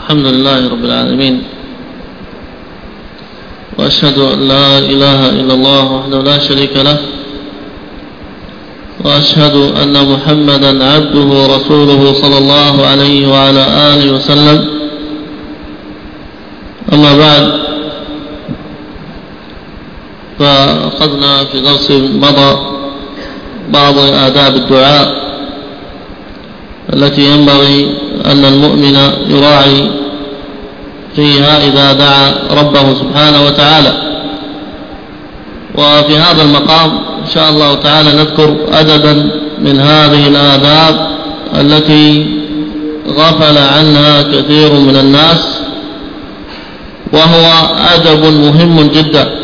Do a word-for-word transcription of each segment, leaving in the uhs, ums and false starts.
الحمد لله رب العالمين، وأشهد أن لا إله إلا الله وحده لا شريك له، وأشهد أن محمدا عبده ورسوله صلى الله عليه وعلى آله وسلم. أما بعد، فأخذنا في درس مضى بعض آداب الدعاء التي ينبغي أن المؤمن يراعي فيها إذا دعا ربه سبحانه وتعالى. وفي هذا المقام إن شاء الله تعالى نذكر أدبا من هذه الآداب التي غفل عنها كثير من الناس، وهو أدب مهم جدا،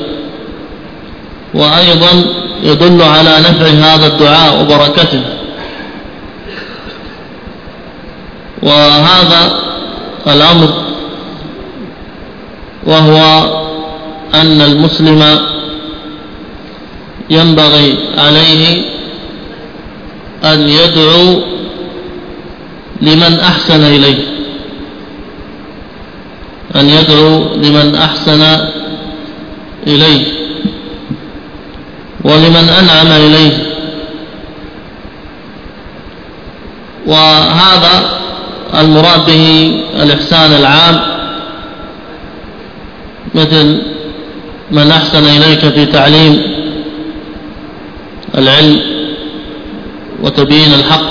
وأيضا يدل على نفع هذا الدعاء وبركته. وهذا الأمر وهو أن المسلم ينبغي عليه أن يدعو لمن أحسن إليه، أن يدعو لمن أحسن إليه ولمن أنعم إليه. وهذا المراد به الإحسان العام، مثل من أحسن إليك في تعليم العلم وتبيين الحق،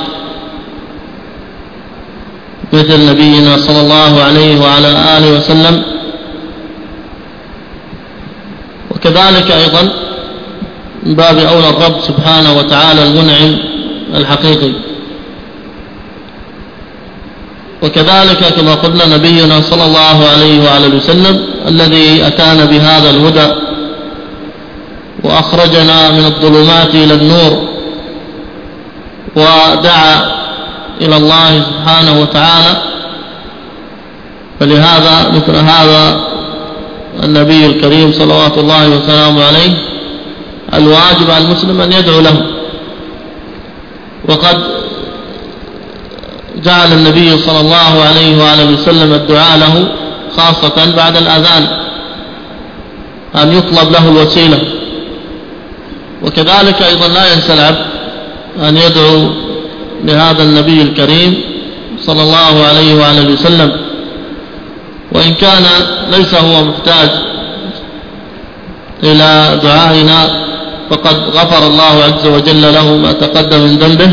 مثل نبينا صلى الله عليه وعلى آله وسلم. وكذلك أيضا من باب أولى الرب سبحانه وتعالى المنعم الحقيقي. وكذلك كما قلنا نبينا صلى الله عليه وعلى وسلم الذي أتانا بهذا الهدى وأخرجنا من الظلمات إلى النور، ودعا إلى الله سبحانه وتعالى. فلهذا مثل هذا النبي الكريم صلوات الله وسلامه عليه الواجب على المسلم أن يدعو له. وقد جعل النبي صلى الله عليه وآله وسلم الدعاء له خاصة بعد الأذان، أن يطلب له الوسيلة. وكذلك أيضا لا ينسى العبد أن يدعو لهذا النبي الكريم صلى الله عليه وآله وسلم، وإن كان ليس هو محتاج إلى دعائنا، فقد غفر الله عز وجل له ما تقدم من ذنبه.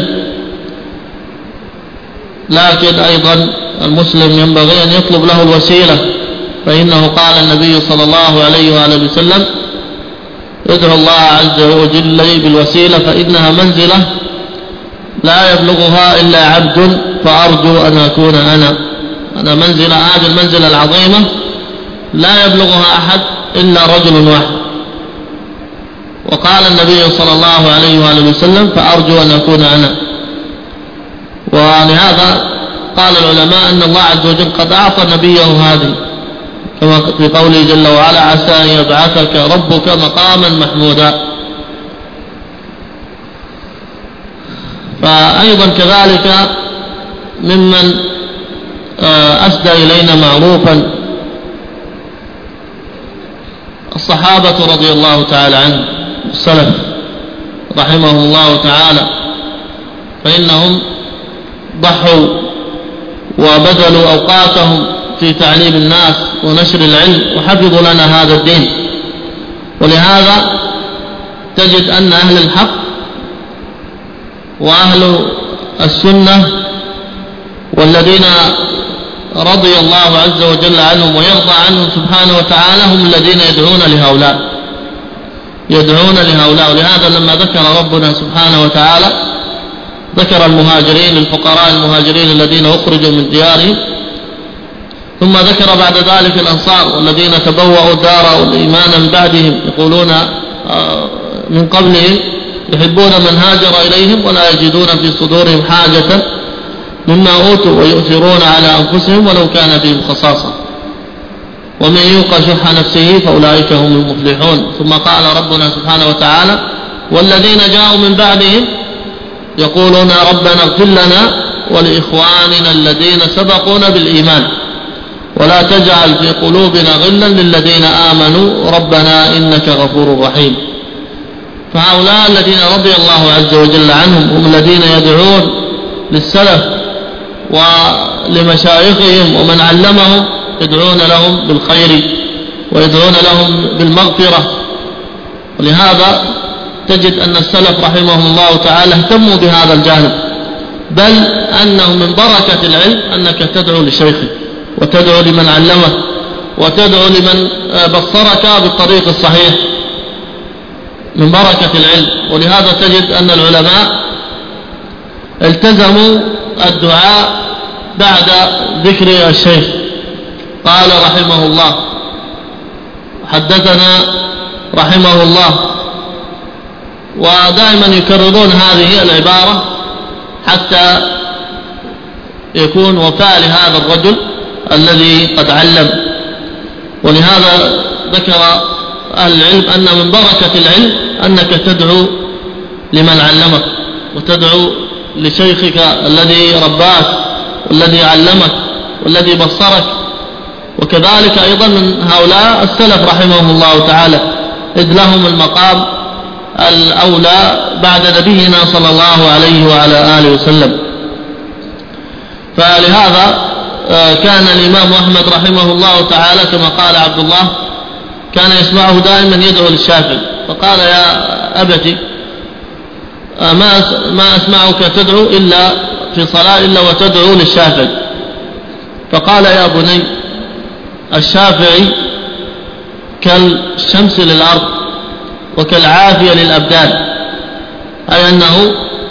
لكن أيضا المسلم ينبغي أن يطلب له الوسيلة، فإنه قال النبي صلى الله عليه وآله وسلم: ادعو الله عز وجل بالوسيلة فإنها منزلة لا يبلغها إلا عبد، فأرجو أن أكون أنا. أنا منزلة، هذه المنزلة العظيمة لا يبلغها أحد إلا رجل واحد. وقال النبي صلى الله عليه وآله وسلم: فأرجو أن أكون أنا. ولهذا قال العلماء أن الله عز وجل قد أعطى نبيه هذه، كما في قوله جل وعلا: عسى أن يبعثك ربك مقاما محمودا. فأيضا كذلك ممن أسدى إلينا معروفا الصحابة رضي الله تعالى عنهم، السلف رحمهم الله تعالى، فإنهم ضحوا وبذلوا أوقاتهم في تعليم الناس ونشر العلم، وحفظوا لنا هذا الدين. ولهذا تجد أن أهل الحق وأهل السنة والذين رضي الله عز وجل عنهم ويرضى عنهم سبحانه وتعالى هم الذين يدعون لهؤلاء يدعون لهؤلاء ولهذا لما ذكر ربنا سبحانه وتعالى ذكر المهاجرين، الفقراء المهاجرين الذين أخرجوا من ديارهم، ثم ذكر بعد ذلك الأنصار والذين تبوأوا الدار والإيمان من بعدهم، يقولون من قبلهم يحبون من هاجر إليهم ولا يجدون في صدورهم حاجة مما أوتوا ويؤثرون على أنفسهم ولو كان بهم خصاصة، ومن يوق شح نفسه فأولئك هم المفلحون. ثم قال ربنا سبحانه وتعالى: والذين جاءوا من بعدهم يقولون ربنا اغفر لنا ولإخواننا الذين سبقونا بالإيمان ولا تجعل في قلوبنا غلا للذين آمنوا ربنا إنك غفور رحيم. فهؤلاء الذين رضي الله عز وجل عنهم هم الذين يدعون للسلف ولمشايخهم ومن علمهم، يدعون لهم بالخير ويدعون لهم بالمغفرة. ولهذا تجد أن السلف رحمهم الله تعالى اهتموا بهذا الجانب، بل أنه من بركة العلم أنك تدعو لشيخك وتدعو لمن علمك وتدعو لمن بصرك بالطريق الصحيح، من بركة العلم. ولهذا تجد أن العلماء التزموا الدعاء بعد ذكر الشيخ. قال رحمه الله حدثنا رحمه الله، ودائما يكررون هذه العبارة حتى يكون وفاء لهذا الرجل الذي قد علم. ولهذا ذكر أهل العلم أن من بركة العلم أنك تدعو لمن علمك وتدعو لشيخك الذي رباك والذي علمك والذي بصرك. وكذلك أيضا من هؤلاء السلف رحمهم الله تعالى، إذ لهم المقام الأولى بعد نبينا صلى الله عليه وعلى آله وسلم. فلهذا كان الإمام أحمد رحمه الله تعالى كما قال عبد الله كان يسمعه دائما يدعو للشافعي، فقال يا أبتي ما أسمعك تدعو إلا في صلاة إلا وتدعو للشافعي. فقال يا بني الشافعي كالشمس للأرض وكالعافية للأبدان، أي أنه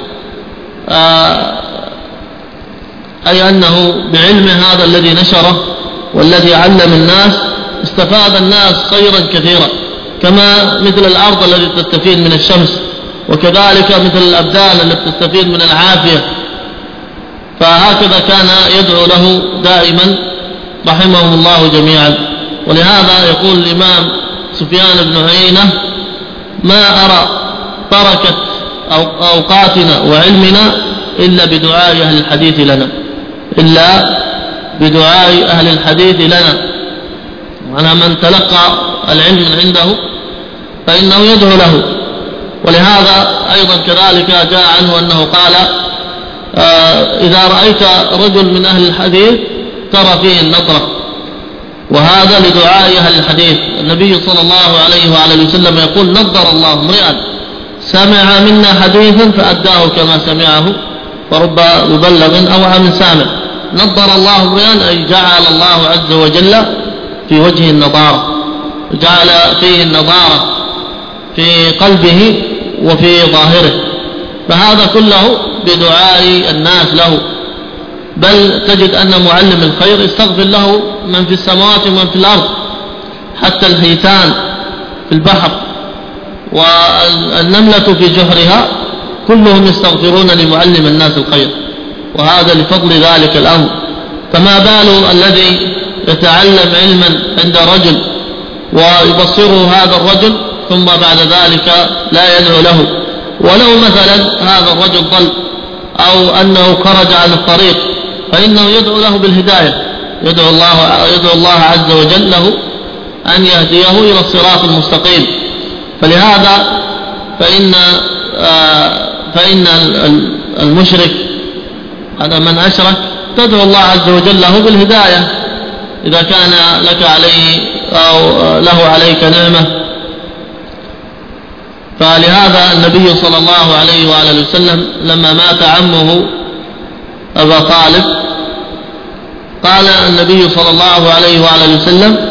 أي أنه بعلم هذا الذي نشره والذي علم الناس استفاد الناس خيرا كثيرا، كما مثل الأرض التي تستفيد من الشمس، وكذلك مثل الأبدان التي تستفيد من العافية. فهكذا كان يدعو له دائما رحمه الله جميعا. ولهذا يقول الإمام سفيان بن عيينة ما أرى بركة أوقاتنا وعلمنا إلا بدعاء أهل الحديث لنا، إلا بدعاء أهل الحديث لنا. وأنا من تلقى العلم من عنده فإنه يدعو له. ولهذا أيضا كذلك جاء عنه أنه قال آه إذا رأيت رجل من أهل الحديث ترى فيه النظرة، وهذا لدعاء أهل الحديث. النبي صلى الله عليه وعلى وسلم يقول نظر الله امرئا سمع منا حديثا فأداه كما سمعه فرب مبلغ أوعى من سامع. نظر الله امرئا أي جعل الله عز وجل في وجهه النضارة، جعل فيه النضارة في قلبه وفي ظاهره، فهذا كله بدعاء الناس له. بل تجد أن معلم الخير يستغفر له من في السماوات ومن في الأرض، حتى الحيتان في البحر والنملة في جحرها كلهم يستغفرون لمعلم الناس الخير، وهذا لفضل ذلك الأمر. فما بال الذي يتعلم علما عند رجل ويبصره هذا الرجل ثم بعد ذلك لا يدعو له، ولو مثلا هذا الرجل ضل أو أنه خرج عن الطريق فإنه يدعو له بالهداية، يدعو الله, يدعو الله عز وجل له أن يهديه إلى الصراط المستقيم. فلهذا فإن, آه فإن المشرك هذا من أشرك تدعو الله عز وجل له بالهداية إذا كان لك عليه أو له عليك نعمة. فلهذا النبي صلى الله عليه وآله وسلم لما مات عمه أبا طالب قال النبي صلى الله عليه وآله وسلم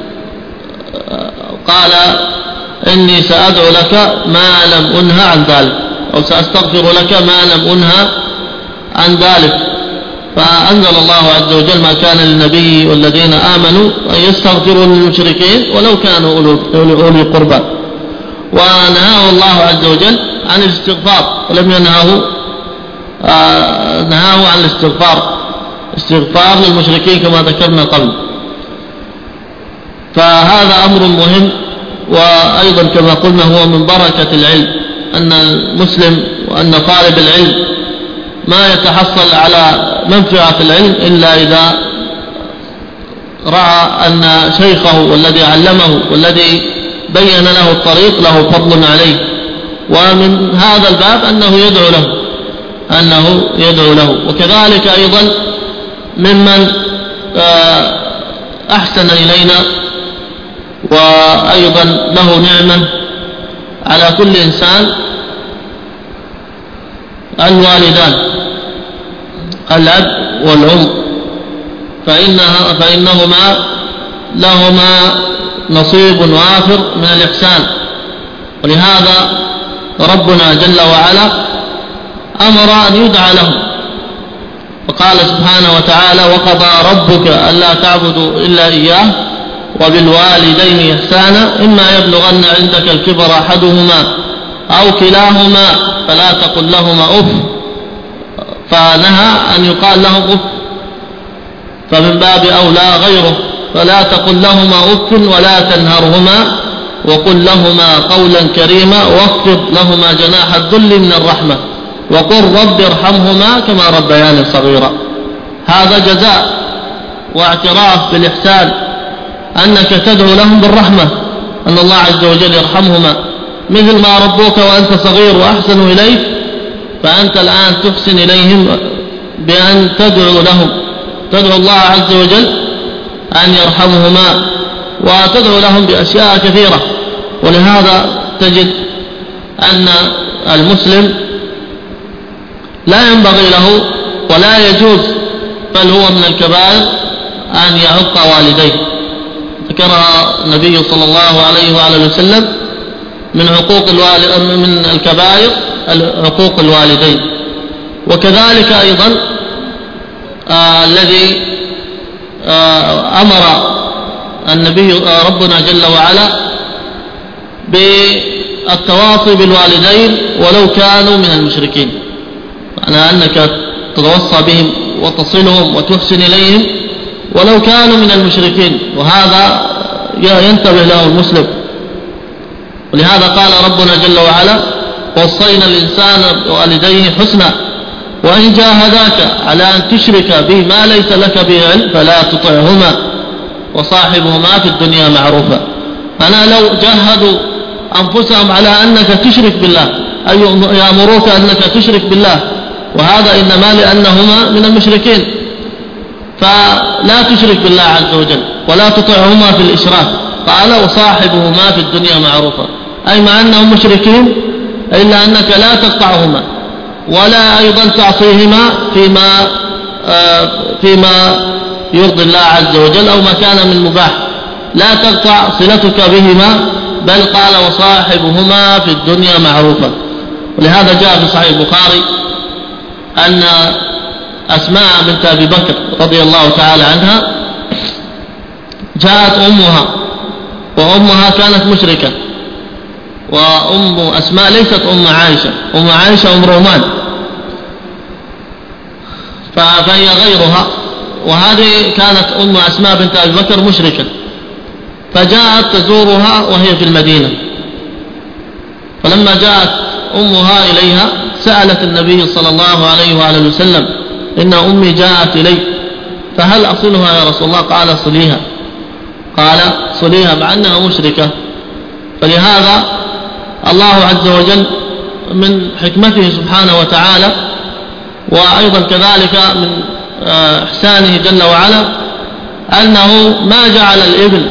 قال إني سأدعو لك ما لم أنهى عن ذلك، أو سأستغفر لك ما لم أنهى عن ذلك. فأنزل الله عز وجل ما كان للنبي والذين آمنوا أن يستغفروا للمشركين ولو كانوا أولي قربى، ونهاه الله عز وجل عن الاستغفار ولم ينهاه آه نهاه عن الاستغفار استغفار للمشركين كما ذكرنا قبل. فهذا أمر مهم، وأيضا كما قلنا هو من بركة العلم أن المسلم وأن طالب العلم ما يتحصل على منفعة العلم إلا إذا رأى أن شيخه والذي علمه والذي بين له الطريق له فضل عليه. ومن هذا الباب أنه يدعو له أنه يدعو له. وكذلك أيضا ممن أحسن إلينا وأيضا له نعمة على كل إنسان الوالدان، الأب والأم، فإنها فإنهما لهما نصيب وافر من الإحسان. ولهذا ربنا جل وعلا أمر أن يدعى لهم، فقال سبحانه وتعالى: وقضى ربك ألا تعبدوا إلا إياه وبالوالدين إحسانا إما يبلغن عندك الكبر أحدهما أو كلاهما فلا تقل لهما أف، فنهى أن يقال لهم أف، فمن باب أولى غيره. فلا تقل لهما أف ولا تنهرهما وقل لهما قولا كريما واخفض لهما جناح الذل من الرحمة وقل رب ارحمهما كما ربياني صغيرا. هذا جزاء واعتراف بالإحسان، أنك تدعو لهم بالرحمة، أن الله عز وجل يرحمهما، مثل ما ربوك وأنت صغير وأحسنوا إليك، فأنت الآن تحسن إليهم بأن تدعو لهم، تدعو الله عز وجل أن يرحمهما وتدعو لهم بأشياء كثيرة. ولهذا تجد أن المسلم لا ينبغي له ولا يجوز بل هو من الكبائر أن يعق والديه. ذكرها النبي صلى الله عليه وآله وسلم من حقوق الوالد من الكبائر حقوق الوالدين. وكذلك أيضا آه الذي آه أمر النبي آه ربنا جل وعلا بالتواصي بالوالدين ولو كانوا من المشركين، معنى أنك تتوصى بهم وتصلهم وتحسن إليهم ولو كانوا من المشركين، وهذا ينتبه له المسلم. ولهذا قال ربنا جل وعلا: وصينا الإنسان بوالديه حسنا وإن جاهداك على أن تشرك به ما ليس لك به علم فلا تطعهما وصاحبهما في الدنيا معروفا. أنا لو جاهدوا أنفسهم على أنك تشرك بالله، أي يأمروك أنك تشرك بالله، وهذا إنما لأنهما من المشركين، فلا تشرك بالله عز وجل ولا تطعهما في الإشراك. قال: وصاحبهما في الدنيا معروفا، أي مع أنهم مشركين إلا أنك لا تقطعهما ولا أيضا تعصيهما فيما آه فيما يرضي الله عز وجل أو ما كان من مباح، لا تقطع صلتك بهما، بل قال: وصاحبهما في الدنيا معروفا. ولهذا جاء في صحيح البخاري أن أسماء بنت أبي بكر رضي الله تعالى عنها جاءت أمها، وأمها كانت مشركة، وأم أسماء ليست أم عائشة، أم عائشة أم رومان، فهي غيرها، وهذه كانت أم أسماء بنت أبي بكر مشركة، فجاءت تزورها وهي في المدينة. فلما جاءت أمها إليها سألت النبي صلى الله عليه وآله وسلم: إن أمي جاءت إلي فهل أصلها يا رسول الله؟ قال: صليها. قال: صليها مع أنها مشركة. فلهذا الله عز وجل من حكمته سبحانه وتعالى وأيضا كذلك من إحسانه جل وعلا أنه ما جعل الابن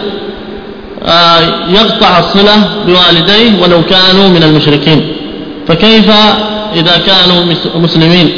يقطع الصلة بوالديه ولو كانوا من المشركين، فكيف إذا كانوا مسلمين؟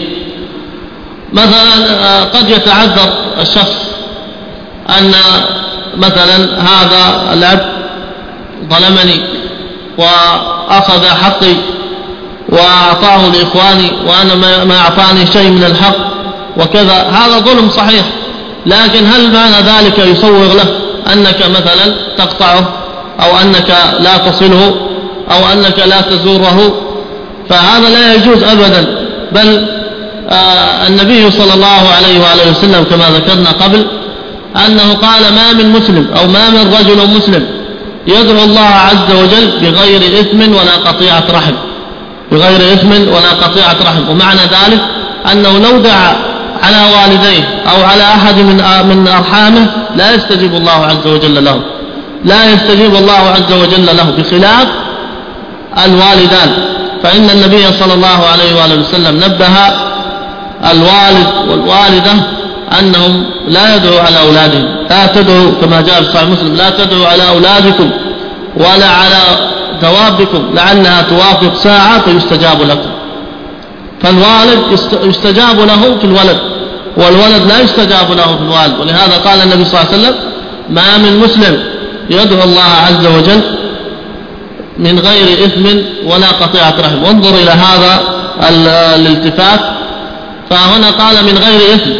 مثلا قد يتعذر الشخص أن مثلا هذا الأب ظلمني وأخذ حقي وأعطاه لإخواني وأنا ما أعطاني شيء من الحق وكذا، هذا ظلم صحيح، لكن هل معنى ذلك يصوغ له أنك مثلا تقطعه أو أنك لا تصله أو أنك لا تزوره؟ فهذا لا يجوز أبدا. بل آه النبي صلى الله عليه وآله وسلم كما ذكرنا قبل أنه قال: ما من مسلم أو ما من رجل مسلم يدعو الله عز وجل بغير إثم ولا قطيعة رحم، بغير إثم ولا قطيعة رحم. ومعنى ذلك أنه لو دعا على والديه أو على أحد من من أرحامه لا يستجيب الله عز وجل له، لا يستجيب الله عز وجل له، بخلاف الوالدان. فإن النبي صلى الله عليه وآله وسلم نبه الوالد والوالدة أنهم لا يدعوا على أولادهم، لا تدعوا كما جاء في صحيح مسلم: لا تدعوا على أولادكم ولا على دوابكم لعلها توافق ساعة فيستجاب لكم. فالوالد يستجاب له في الولد، والولد لا يستجاب له في الوالد. ولهذا قال النبي صلى الله عليه وسلم: ما من مسلم يدعو الله عز وجل من غير إثم ولا قطيعة رحم. وانظر إلى هذا الالتفات، فهنا قال من غير إثم،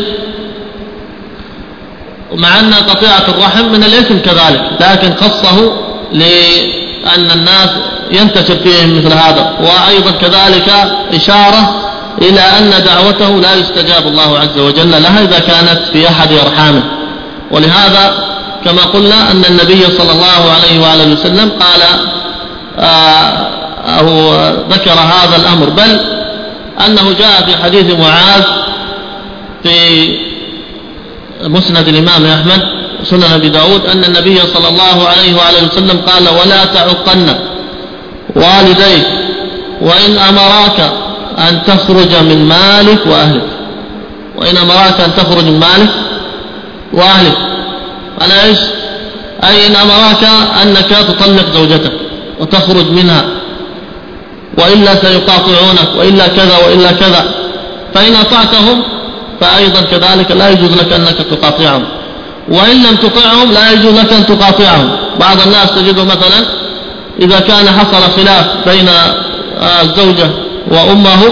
ومع أن قطيعة الرحم من الإثم كذلك، لكن خصه لأن الناس ينتشر فيهم مثل هذا. وأيضا كذلك إشارة إلى أن دعوته لا يستجاب الله عز وجل لها إذا كانت في أحد أرحامه. ولهذا كما قلنا أن النبي صلى الله عليه وآله وسلم قال آه أو ذكر هذا الأمر، بل أنه جاء في حديث معاذ في مسند الإمام أحمد سنن أبي داود أن النبي صلى الله عليه وآله وسلم قال: ولا تعقن والديك وإن أمراك أن تخرج من مالك وأهلك. وإن أمراك أن تخرج من مالك وأهلك، أنا إيش؟ أي إن أمراك أنك تطلق زوجتك وتخرج منها، وإلا سيقاطعونك، وإلا كذا وإلا كذا. فإن أطعتهم فأيضا كذلك لا يجوز لك أنك تقاطعهم، وإن لم تطعهم لا يجوز لك أن تقاطعهم. بعض الناس تجده مثلا إذا كان حصل خلاف بين الزوجة وأمه،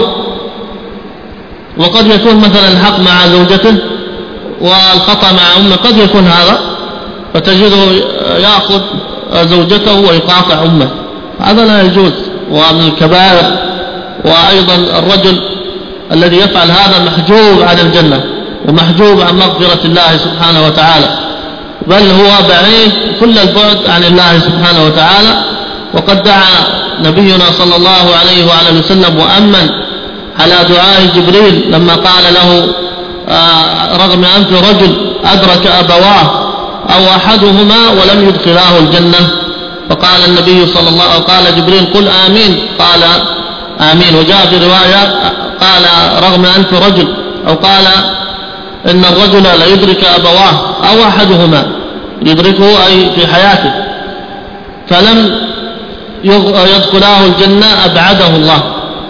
وقد يكون مثلا الحق مع زوجته والخطأ مع أمه، قد يكون هذا، فتجده يأخذ زوجته ويقاطع أمه، هذا لا يجوز، ومن الكبائر. وأيضا الرجل الذي يفعل هذا محجوب عن الجنة ومحجوب عن مغفرة الله سبحانه وتعالى، بل هو بعيد كل البعد عن الله سبحانه وتعالى. وقد دعا نبينا صلى الله عليه وآله وسلم وأمن على دعاء جبريل لما قال له: آه رغم أنف رجل أدرك أبواه أو أحدهما ولم يدخلاه الجنة، فقال النبي صلى الله عليه وسلم: قال جبريل: قل آمين، قال آمين. وجاء في رواية قال: رغم أنف رجل، أو قال إن الرجل لا يدرك أبواه أو أحدهما، يدركه أي في حياته، فلم يدخلاه الجنة أبعده الله،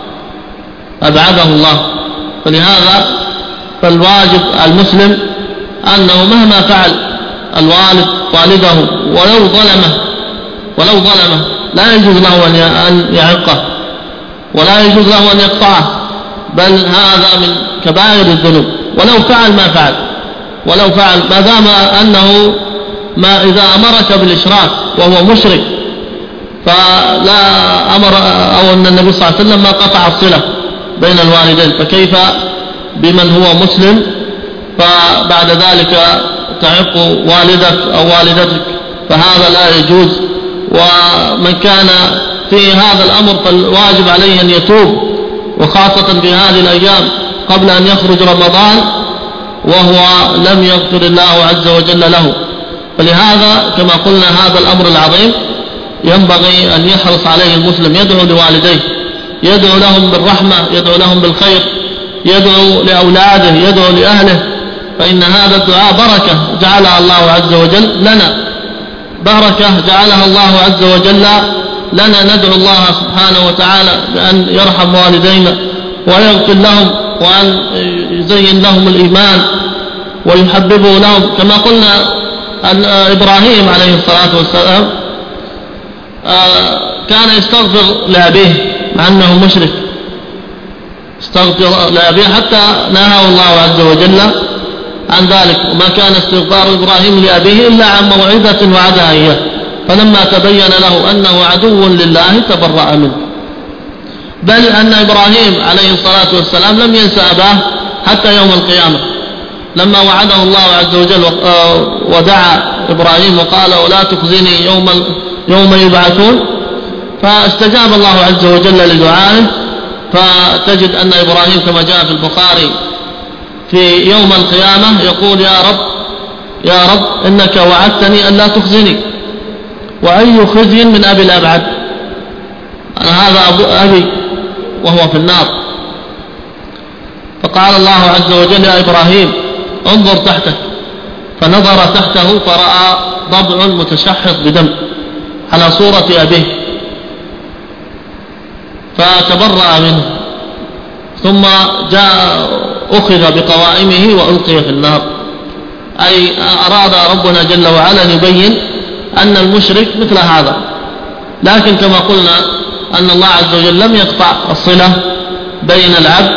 أبعده الله. فلهذا فالواجب المسلم أنه مهما فعل الوالد والده ولو ظلمه ولو ظلمه لا يجوز له أن يعقه ولا يجوز له أن يقطعه، بل هذا من كبائر الذنوب ولو فعل ما فعل، ولو فعل ما دام أنه ما إذا أمرك بالإشراك وهو مشرك فلا أمر، أو أن النبي صلى الله عليه وسلم ما قطع الصلة بين الوالدين، فكيف بمن هو مسلم فبعد ذلك تعق والدك أو والدتك؟ فهذا لا يجوز. ومن كان في هذا الأمر فالواجب عليه أن يتوب، وخاصة في هذه الأيام قبل أن يخرج رمضان وهو لم يغفر الله عز وجل له. فلهذا كما قلنا هذا الأمر العظيم ينبغي أن يحرص عليه المسلم، يدعو لوالديه، يدعو لهم بالرحمة، يدعو لهم بالخير، يدعو لأولاده، يدعو لأهله، فإن هذا الدعاء بركة جعلها الله عز وجل لنا، بركة جعلها الله عز وجل لنا. ندعو الله سبحانه وتعالى بأن يرحم والدينا ويغفر لهم، وأن يزين لهم الإيمان ويحببه لهم. كما قلنا أن إبراهيم عليه الصلاة والسلام كان يستغفر لأبيه مع أنه مشرك، استغفر لأبيه حتى نهاه الله عز وجل عن ذلك. وما كان استغفار إبراهيم لأبيه إلا عن موعظة وعدها إياه، فلما تبين له أنه عدو لله تبرأ منه. بل أن إبراهيم عليه الصلاة والسلام لم ينسى أباه حتى يوم القيامة، لما وعده الله عز وجل ودعا إبراهيم وقال: ولا تخزني يوم يوم يبعثون، فاستجاب الله عز وجل لدعائه. فتجد أن إبراهيم كما جاء في البخاري في يوم القيامة يقول يا رب يا رب إنك وعدتني أن لا تخزني، وأي خزي من أبي الأبعد، أنا هذا أبو أبي وهو في النار. فقال الله عز وجل يا إبراهيم انظر تحتك، فنظر تحته فرأى ضبع متشحط بدم على صورة أبيه، فتبرأ منه، ثم جاء أخذ بقوائمه وألقي في النار. أي أراد ربنا جل وعلا يبين أن المشرك مثل هذا، لكن كما قلنا أن الله عز وجل لم يقطع الصلة بين العبد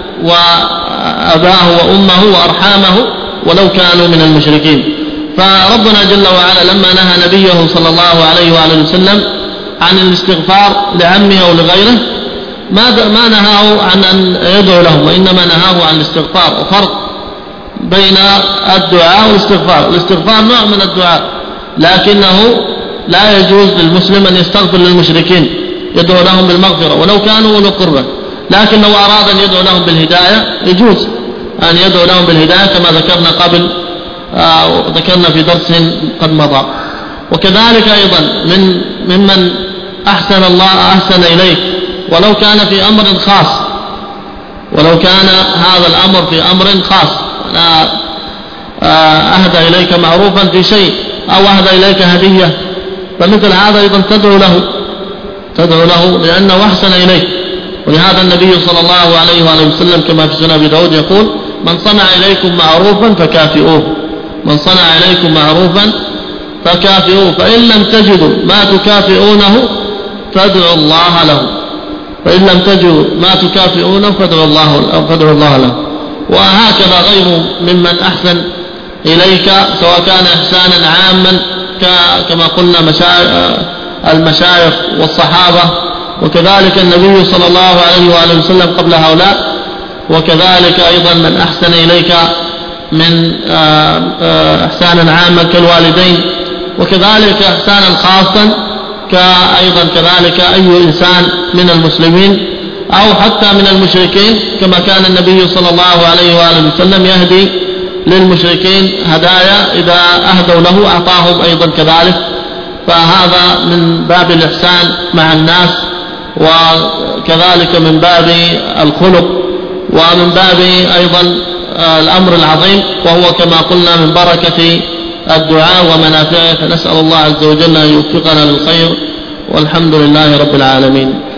وأباه وأمه وأرحامه ولو كانوا من المشركين. فربنا جل وعلا لما نهى نبيه صلى الله عليه وآله وسلم عن الاستغفار لعمه أو لغيره ما ما نهاه عن أن يدعو لهم، وإنما نهاه عن الاستغفار. وفرق بين الدعاء والاستغفار، الاستغفار نوع من الدعاء، لكنه لا يجوز للمسلم أن يستغفر للمشركين، يدعو لهم بالمغفرة ولو كانوا أولو قربى، لكن لو أراد أن يدعو لهم بالهداية يجوز أن يدعو لهم بالهداية كما ذكرنا قبل آه ذكرنا في درس قد مضى. وكذلك أيضا من ممن أحسن الله أحسن إليك ولو كان في أمر خاص، ولو كان هذا الأمر في أمر خاص، أنا أهدى إليك معروفا في شيء أو أهدى إليك هدية، فمثل هذا أيضا تدعو له تدعو له لأنه أحسن إليك. ولهذا النبي صلى الله عليه وآله وسلم كما في سنن أبي داود يقول من صنع إليكم معروفا فكافئوه، من صنع إليكم معروفا فكافئوه، فإن لم تجدوا ما تكافئونه فادعوا الله له، فإن لم تجدوا ما تكافئونه فادعوا الله فادعوا الله له. وهكذا غير ممن أحسن إليك سواء كان إحسانا عاما كما قلنا المشايخ والصحابة، وكذلك النبي صلى الله عليه وآله وسلم قبل هؤلاء، وكذلك أيضا من أحسن إليك من إحسانا عاما كالوالدين، وكذلك إحسانا خاصا كأيضا كذلك أي إنسان من المسلمين أو حتى من المشركين، كما كان النبي صلى الله عليه وآله وسلم يهدي للمشركين هدايا إذا أهدوا له أعطاهم أيضا كذلك. فهذا من باب الإحسان مع الناس، وكذلك من باب الخلق، ومن باب أيضا الأمر العظيم، وهو كما قلنا من بركة الدعاء ومنافعه. فنسأل الله عز وجل أن يوفقنا للخير، والحمد لله رب العالمين.